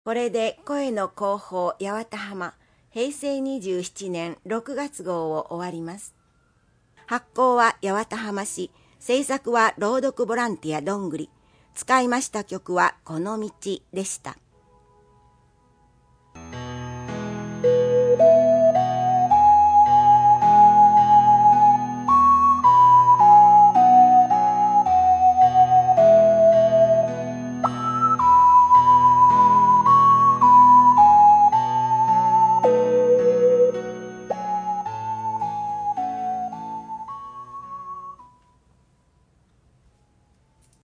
これで声の広報八幡浜平成27年6月号を終わります。発行は八幡浜市、制作は朗読ボランティアどんぐり、使いました曲はこの道でした。